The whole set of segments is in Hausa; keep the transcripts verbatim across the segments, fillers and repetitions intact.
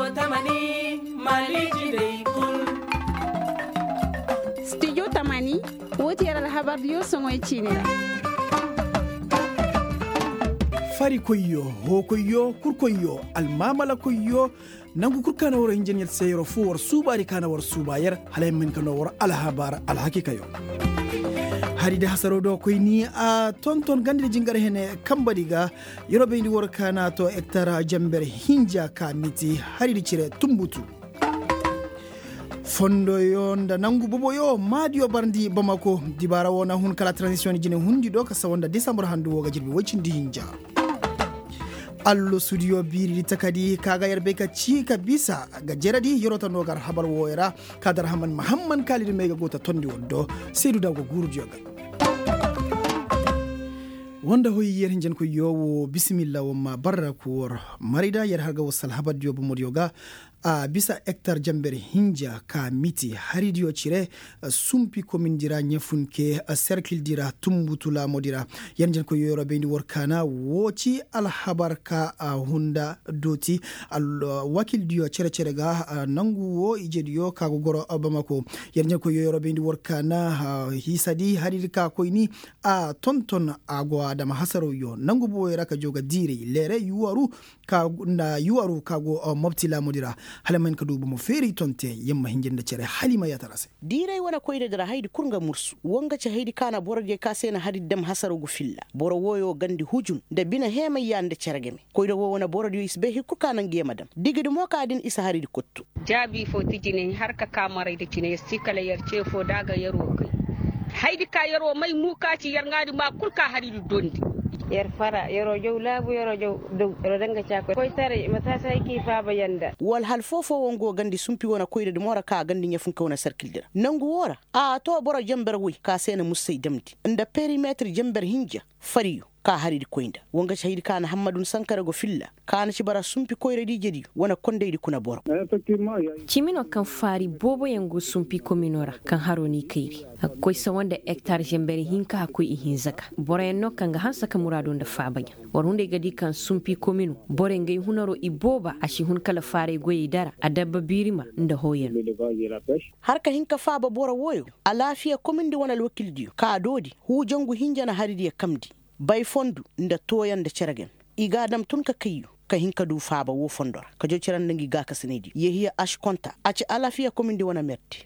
tamani mali jidai kul studio tamani woti yara habar yo songo chinira fari koyo ho koyo kur koyo almamala koyo nangu kur kana wor engineer seyro fu wor subari kana wor subayar halay min kana wor alhabar alhakika yo haride hasaro do koy ni a tonton gande jingar hene kambadiga yorobe ndi wor kana to hectare jamber hinja ka miti haride cire tumbutu fondo yonda nangu bobo yo madio barndi bamako dibara wona hun kala transition jine hundi do ka sawonda december handu woga jirbi wocindi hinja allo studio biri takadi kaga yarbe ka ci ka bisa ga jeradi yorota nogar habar woyra kadar haman muhammad khalid mega gota tondi wondo seydou dago gurjoga wanda hoyi yer hinjen ko yowo bismillah wamma baraku wor marida yer harga wasal habad yobo modyoga a bisa hectare jamber hinja ka miti haridio cire sumpi komin dira nyefunke cercle dira tumbutula modira yanjen ko yoro bendi workana woci al habar ka hunda doti al wakil dio cere cere ga nangu wo ijedio ka goro bamako yanjen ko yoro bendi workana hisadi harirka koini a tonton agwa da mahasaro yo nangu bo era ka joga dire lere yuwaru ka na yuwaru ka go mobtila modira halaman ka dubu mo feri tonte yamma hinjin da cere halima ya tarase dirai wana koyde dara haydi kurga mursu wonga ce haydi kana borje ka sena hadi dam hasaru gu filla boro woyo gandi hujun da bina hema yande cergeme koydo wo wana borjo isbe hikku kana ngema dam digidi mo ka din isa haridi kottu jabi fo tijine harka kamare de cine sikala yarce fo daga yaro kai haydi ka yaro mai muka ci yarngadi ma kulka haridi dondi yar fara yaro jow labu yaro jow dow yaro danga chako koy sare mata sai ki fa bayanda wal hal fofo wongo gandi sumpi wona koyde de mora ka gandi nyafun ka wona circle dira nangu wora a to boro jamber wi ka sena musai damdi inda perimeter jamber hinja fariyo ka haridi koynda wonga shahidi kana hammadun sankara go filla kana ci bara sumpi koyre di jedi wona kondeydi kuna boro cimino kan fari bobo yango sumpi kominora kan haroni kairi akoy sa wanda hectare jembere hinka akoy ihinzaka boro no kan ga hansa kamurado da fabanya warunde gadi kan sumpi kominu bore ngay hunaro iboba ashi hun kala fare goyi dara adabba birima nda hoyen harka hinka faba boro woyo alafiya komindi wona wakil diyo ka dodi hu jongu hinjana haridi ya kamdi bay fondu nda toyan da ceregen igadam tun ka kayu ka hinka du faba wo fondor ka jo ciran dangi ga ka sinedi yehiya ash konta aci alafiya komindi wona metti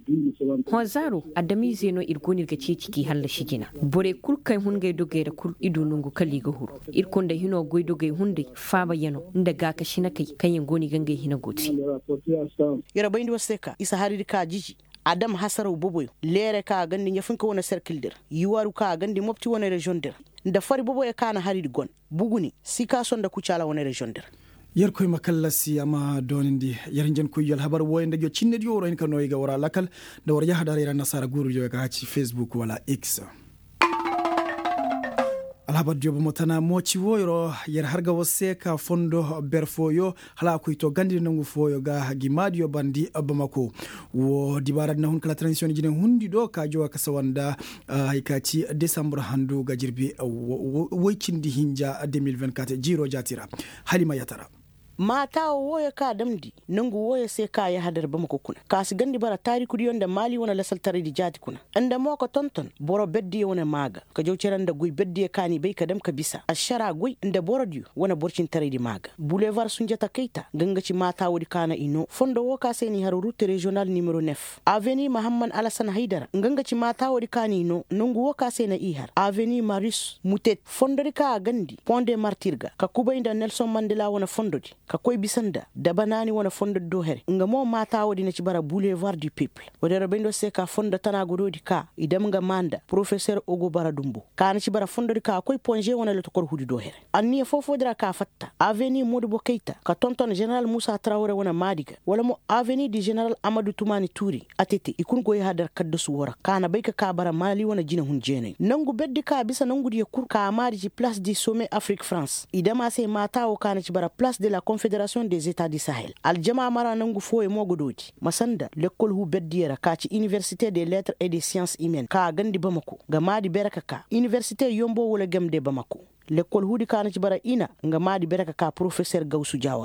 Hozaro adami zeno irgonir ga ciki halla shigina bore kulkai hungay dogay da kul idu nungu kali ga huru irkonda hino goy dogay hunde faba yano nda ga ka shina kai kayen goni gangay hina goti yara bayndi waseka isa haridi ka jiji adam hasaro boboyo lere ka gandi nyafunka wona circle dir yuwaru ka gandi mopti wona region dir da fari boboyo kana haridi gon buguni sika sonda kucala wona region dir yer koy makallasi ama donindi yer njen ko yel habar woyende jo cinne di woro en kano yiga wara lakal da war yahada ira nasara guru jo ka ci Facebook wala X alhabar jobo motana moci woyro yer harga wose ka fondo berfoyo hala ko to gandi nangu foyo ga hagi madio bandi abamako wo dibara na hun kala transition jine hundi do ka jo ka sawanda haikaci december handu ga jirbi woicindi hinja deux mille vingt-quatre jiro jatira halima yatara mata woya ka damdi nangu woya sai ka ya hadar ba mako kuna kasi gandi bara tariku diyon da mali wona lasal tare di jati kuna anda moko tonton boro beddi wona maga ka jawceran da guy beddi kani bai kadam ka bisa ashara guy inda boro diyo wona borcin tare di maga boulevard sunjata keita gangaci mata wodi kana ino fondo woka sai ni haru route regional numero neuf avenue Muhammad Alassane Haidara gangaci mata wodi kani ino nangu woka sai na ihar avenue Maris Mutet fondo ka gandi Pont de Martirga ka kubainda Nelson Mandela wona fondo di ka koy bisanda da banani wona fonda do here nga mo mata wodi na ci bara boulevard du peuple wodere bendo se ka fonda tana gododi ka idam nga manda professeur Ogo Bara Dumbo kana ci bara fonda ka koy ponje wona le to kor hudi do here anni fofo dira ka fatta avenue Modibo Keita ka tonton general Moussa Traoré wona Madiga wala mo avenue du general Amadou Toumani Touré atete ikun goy hadar kaddo su wora kana bayka ka bara mali wona jina hun jene nangu beddi ka bisa nangu di kur ka mari ci place du sommet Afrique France idama se mata o kana ci bara place de la Confédération des États du Sahel aljama mara nangu foye mogodoti masanda l'école hu beddiera ka ci Université des Lettres et des Sciences Humaines ka gandi Bamako ga madi beraka ka Université Yombo wala gamde Bamako l'école hu di kana ci bara ina nga madi beraka ka professeur Gawsu Jawara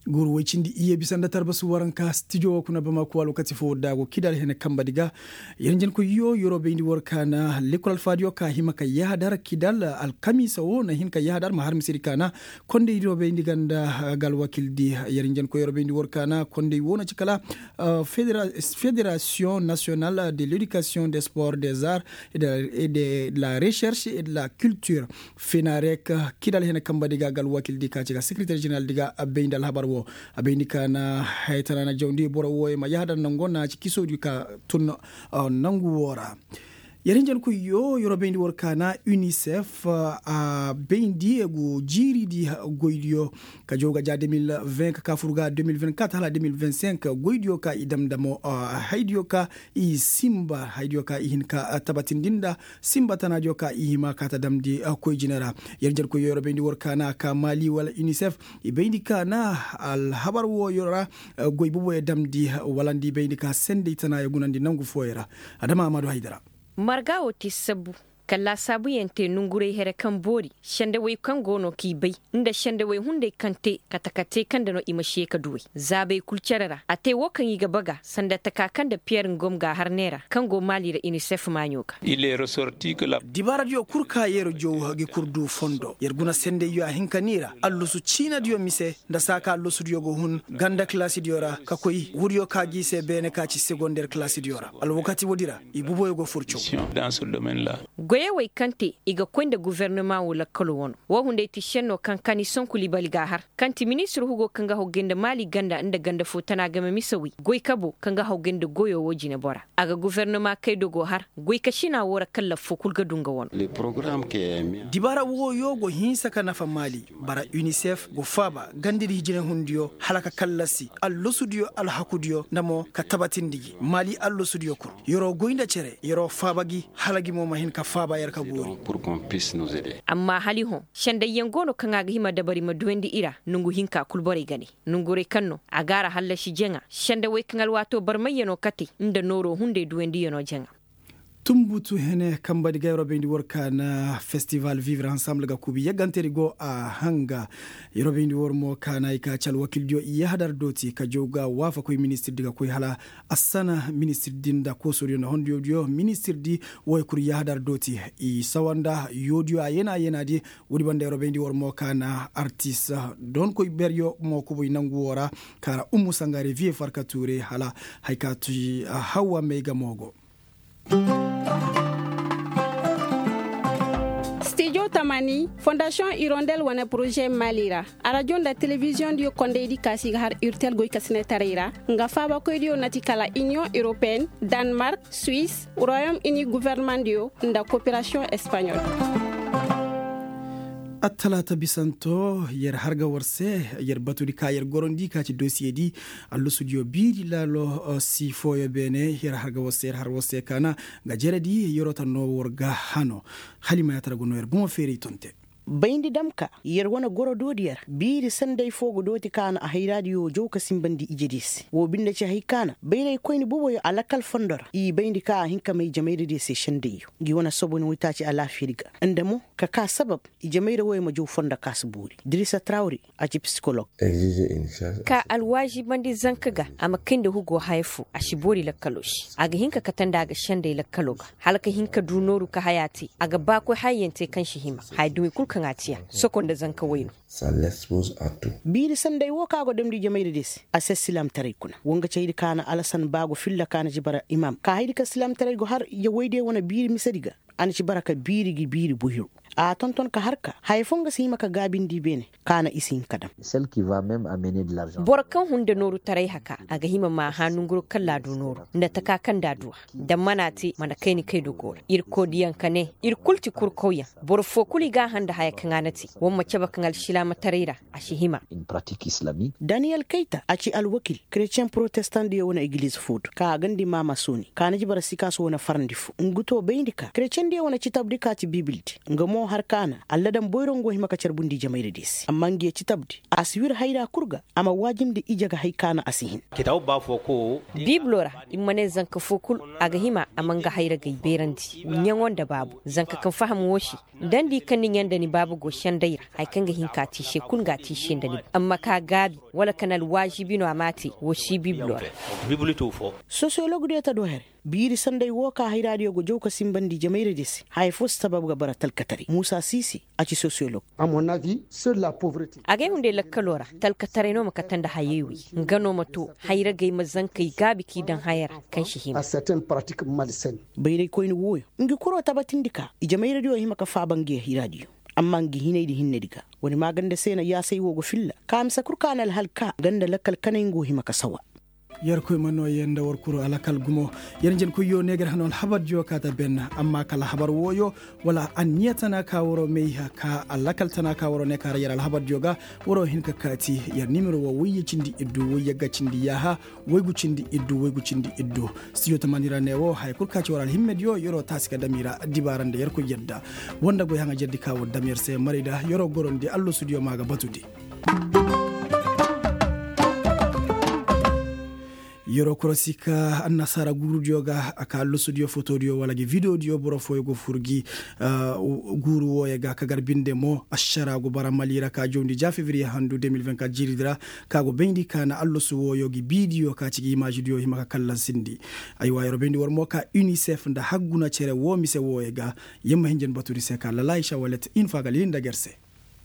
guru wicindi iye bisanda tarbasu waranka studio kuna bama ko lokati fo dago kidal hene kamba diga yenjen ko yo yorobe indi workana lekol fadio ka himaka yahadar kidal al kamisa wona hinka yahadar ma har misirikana konde yorobe indi ganda gal wakildi yenjen ko yorobe indi workana konde wona cikala uh, Fédéra fédération nationale de l'éducation des sports des arts et de, et de la recherche et de la culture fenarek kidal hene kamba diga gal wakildi ka cika secrétaire général diga abendal habar wo abeni kana haytana na jawndi boro wo ma yahdan na ngona ci kisodi ka tun uh, nangu wora yarinjan ko yo yorobendi workana UNICEF a uh, bendi ego jiri di goidio ka joga ja deux mille vingt ka furga deux mille vingt-quatre hala deux mille vingt-cinq goidio ka idam damo uh, haidio ka i simba haidio ka ihin ka uh, tabatindinda simba tanadio ka ihima ka tadamdi uh, ko jinera yarinjan ko yorobendi workana ka Mali wala UNICEF i bendi kana al habar wo yora uh, goibo e damdi uh, walandi bendi ka sende tana yagunandi nangu foyera adama Amadou Haidara marga oti sabu kala sabu yente nungure here kan bori shande wai kan gono ki bai inda shande wai hunde kante katakate kan da no imashe ka duwe zabe kulcerara ate wokan yi gabaga sanda takakan da Pierre Ngom ga har nera kan go Mali da UNICEF manyoka il est ressorti que la dibara dio kurka yero jo hagi kurdu fondo yerguna sende yo hinkanira allusu china dio mise nda saka allusu dio go hun ganda classe diora ka koy wuriyo ka gise bene ka ci secondaire classe diora al wakati wodira ibubo yo go furcho dans ce domaine là goye wai kante iga kwenda gouvernement wala kalo wono wo hunde ti shenno kankani son kulibali ga har kanti ministre hugo kanga hogenda Mali ganda inda ganda fotana game misawi goy kabo kanga hogenda goyo wojine bora aga gouvernement kay dogo har goy kashina wora kala fokul ga dunga wono le programme ke dibara wo yo go hinsa kana fa Mali bara UNICEF go faba gandiri hijine hundiyo halaka kallasi allo studio al hakudiyo namo ka tabatindigi Mali allo studio ko yoro goinda cere yoro fabagi halagi mo mahin ka faba yar ka gori pour qu'on puisse nous aider amma hali ho shanda yangono kanga ga hima dabari maduwendi ira nungu hinka kulbore gani nungure kanno agara halla shi jenga shanda wai kangal wato barmayeno kati inda noro hunde duwendi yono jenga tumbutu hene kambadi gayro bendi worka na festival vivre ensemble ga kubi yaganteri go a hanga yoro bendi wormo kana ika chal wakil dio iya hadar doti ka joga wafa koy ministre diga koy hala asana ministre dinda ko soriyo na hondio dio ministre di woy kur ya hadar doti i sawanda yodio ayena ayena di wodi bande yoro bendi wormo kana artiste don koy beryo mo ko boy nangu wora kara ummu sangare vie farkature hala haykatu hawa mega mogo Studio Tamani, Fondation Hirondelle wana projet Malira. Radio da télévision dio konde di kasi har urtel goy kasne tarira. Nga faba ko dio natikala Union Européenne, Danemark, Suisse, Royaume-Uni gouvernement dio nda coopération espagnole. Atalata bisanto yer harga warse yer baturi ka yer gorondi ka ci dossier di allo studio biri lalo uh, si foyo bene yer harga warse yer har warse kana ga jeredi yorota no worga hano halima yatara gono yer bumo feri tonte bayndi damka yer wona goro dodiyar biiri sanday fogo doti kana a hayradio jowka simbandi ijedis wo binde ci haykana baynay koyni boboyo alakal fondor i bayndi ka hinka may jamayre de se shandeyo gi wona soboni witaci ala firiga andamo ka ka sabab i jamayre woy ma jow fonda kasburi Drissa Traoré a ci psychologue ka alwaji bandi zankaga ama kinde hugo haifu a shibori la kaloshi aga hinka katanda ga shande la kaloga halaka hinka dunoru ka hayati aga ba ko hayente kan shihima haydu kan atiya sokonda zanka wayno ça l'expose à tout biiri sanday wo kago demdi jamayde des assess silam taray kuna wonga ceydi kana alasan bago filla kana jibara imam ka haydi ka silam taray go har ya wayde wona biiri misadiga an ci baraka biiri gi biiri buhiru a tonton ka harka hay fonga sima ka gabindi bene kana isin kadam celle qui va même amener de l'argent borkan hunde noru tarai haka aga hima ma hanun guru kala do noru nda taka kan daduwa da manati mana kai ni kai do gor ir kodiyan kane ir kulti kurkoya bor fo kuli ga handa haya kanganati won mace bakan shilama taraira a shihima une pratique islamique Daniel Keita a ci alwakil chrétien protestant de wona église foot ka gandi mama soni kana jibara sika so wona farndi fu nguto beyndika chrétien shende wana citabdi ka ci bibilti ngamo har kana alladan boyron go hima ka carbundi jamaire des amma ngi citabdi aswir hayda kurga ama wajimde ijaga haykana asihin kitabu ba fo ko biblora imane zanka fokul aga hima amanga hayra gai berandi nyangon da babu zanka kan faham woshi dandi kanin yanda ni babu go shandaira hay kanga hinka ti she kun ga ti she ndani amma ka gabi wala kanal wajibi no amati woshi biblora bibli to fo sociologue de ta do her biri sanday woka hayradio go jowka simbandi jamaire des hay fo sabab ga baratal katari Musa Sisi aci sociologue. À mon avis, seule la pauvreté. Agay hunde lakkalora talkatare no makatanda hayewi ngano mato hayra gay mazankai gabi ki dan hayar kan shi hima à certaines pratiques malsaines. Bayre ko ni woyo ngi kuro tabatindika ijamai radio hima ka fabange hiradio amma ngi hinay di hinne diga woni maganda sena ya sai wogo filla kam sakur kanal halka ganda lakkal kanen go hima ka sawa yar koy manno yenda wor kuro ala kal gumo yen jen ko yo neger hanon habar joka ta benna amma kala habar woyo wala an niyatana ka woro meyha ka ala kal tana ka woro ne kara yar al habar joga woro hin ka kati yar nimero wo wiyi cindi iddu wo yagga cindi yaha woygu cindi iddu woygu cindi iddu studio tamanira newo hay kur kati waral himmed yo yoro tasika damira dibarande yar ko yedda wonda go hanga jeddi ka wo damir se marida yoro gorondi allo studio maga batudi yoro korosika annasara gurudioga aka lusudio fotodio wala gi video dio boro foygo furgi uh, guru woyega kagar binde mo ashara go bara malira ka jondi ja février handu deux mille vingt-quatre jiridra ka go bendi kana allusu woyogi bidio ka ci image dio himaka kallan sindi ay wayro bendi war mo ka UNICEF nda hagguna cere wo mise woyega yemma hinjen baturi se ka la laisha walet infaga linda gerse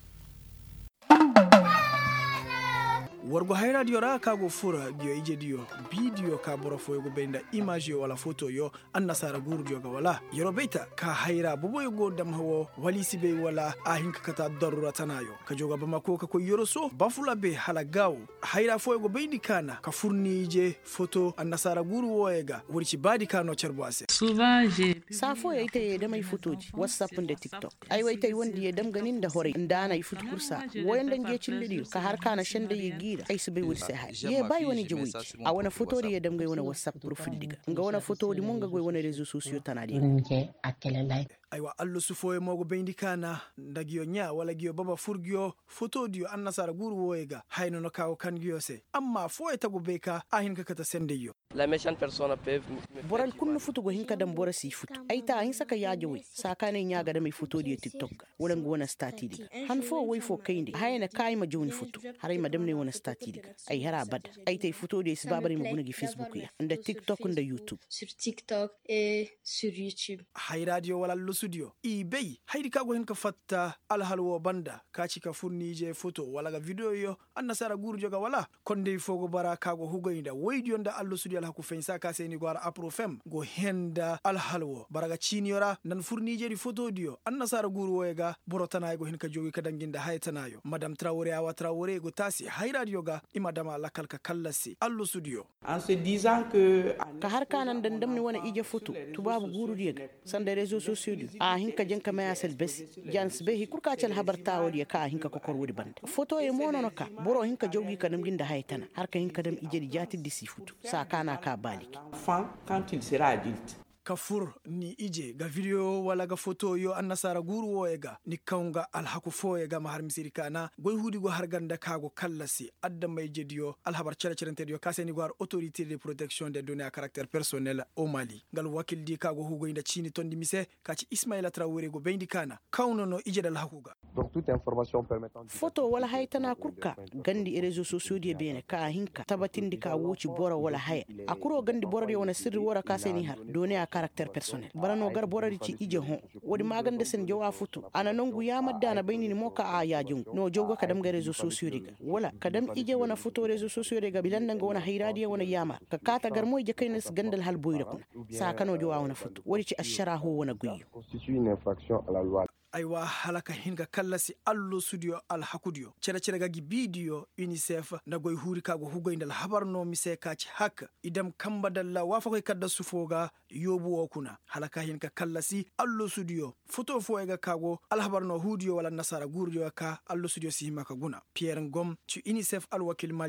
wargo hay radio ra kago fura dio ije dio video ka boro foygo benda image yo wala photo yo annasara gurdio ga wala yoro beita ka hayra bobo yo dam hawo wali sibe wala ahin ka kata darura tanayo ka joga bama ko ka ko yoro so bafula be hala gaw hayra foygo bendi kana ka furnije photo annasara guru woyega wurci badi kano cerboase souvent j'ai safo ya ite da mai photoji whatsapp da tiktok ai wai tai wanda ya dam ganin da hore ndana yi futu kursa woyan dan ge cin ka har kana shanda yi ai su bai wuri sai hai ye bai wani jawi a wani foto da ya damgai wani whatsapp profile diga nga wani foto di mun ga goi wani rezo sosiyo tana di nje akele like aywa allo su foye mogo bendi kana ndagiyo nya wala giyo baba furgiyo foto diyo annasara guru woyega hayno no kawo kan giyo se amma foye tago beka ahin ka kata sende yo la méchante personne peut boral kunnu futu go hinka dam bora si futu ai ta hin saka ya jawi sakane nya ga da mai foto diyo tiktok wala ngo wani stati diga han fo wai fo kaindi hayna kai ma joni foto harai madam ne wani stati diga ai hara bad ai tai foto diyo sibabari mu gunagi facebook ya nda tiktok nda youtube sur tiktok et sur youtube hay radio wala studio ibey haydi kago hen ka fatta alhalwo banda ka cika furnije photo wala ga video yo annasara gurjo ga wala konde fogo bara kago hugoynda waydi nda allo studio alhaku fensa ka seni gwara aprofem go henda alhalwo baraga chiniora nan furnije di photo dio annasara guru woyega borotana go hen ka jogi ka danginda haytanayo madam Traoré awa Traoré go tasi hay radio ga imadama lakal ka kallasi allo studio en se disant que ka har kanan dandam ni wona ije photo tubabu guru diega sande réseaux sociaux a hinka jenka maya sel bes jans be hikurka cal habarta wodi ka hinka ko korwodi bande photo e monono ka boro hinka jogi kanam ginda haytana har ka hinka dam ije di jati disi futu sa kana ka baliki enfant quand il sera adulte kafur ni ije ga video wala ga photo yo annasara guru woyega ni kaunga alhaku foyega mahar misiri kana goy hudi go harganda kago kallasi adda may jediyo alhabar cere cerente kaseni gwar autorité de protection des données à caractère personnel au Mali gal wakil di kago hugo inda chini tondi mise kaci Ismaïla Traoré go bendi kana kauno no ije dal hakuga donc toute information permettant photo wala haytana kurka gandi e réseaux sociaux di bene ka hinka tabatindi ka woci bora wala haya akuro gandi bora de wona sirri wora kaseni har données à caractère personnel barano gar borari ci ije hon wodi magande sen jowa futu ana nongu yamadda na bayni mo ka a yajun no jogo kadam ga réseaux sociaux diga wala kadam ije wona futu réseaux sociaux diga bilanda nga wona hayradi wona yama ka kata gar moy je kaynes gandal hal boyra kun sa kano jowa wona futu wodi ci ashara ho wona guyu constitue une infraction à la loi aywa halaka hinga kallasi allo studio al hakudio cere cere gagi bidio UNICEF ndagoy huri kago hugoyndal habarno mise kaci hak idam kamba dalla wafa koy kadda sufoga yobu okuna halaka hinga kallasi allo studio photo foega kago al habarno hudio wala nasara gurdio ka allo studio sihima ka guna Pierre Ngom ci UNICEF al wakil Malira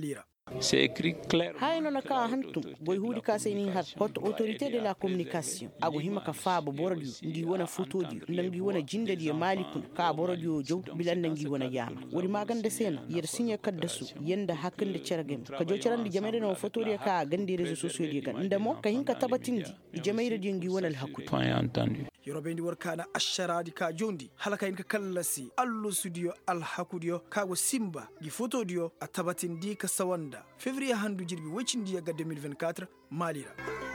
C'est écrit clairement. hay no na ka hantum boy hudi ka sai ni har haute autorité de la communication ago hima ka fa bo borodi ngi wona photo di ngi wona jinde di malikun ka borodi jo bilan ngi wona yama wori magande sena yer sinya kadda su yenda hakkande ceragem ka jo cerandi jamede no photo di ka gandi réseaux sociaux di kan ndemo ka hinka tabatindi jamede di ngi wona al hakku entendu yorobe ndi workana asharadi ka jondi halaka in ka kallasi allo studio al hakudio kago simba gi photo dio a tabatindi ka sawanda février handu jirbi wacindi ga deux mille vingt-quatre malira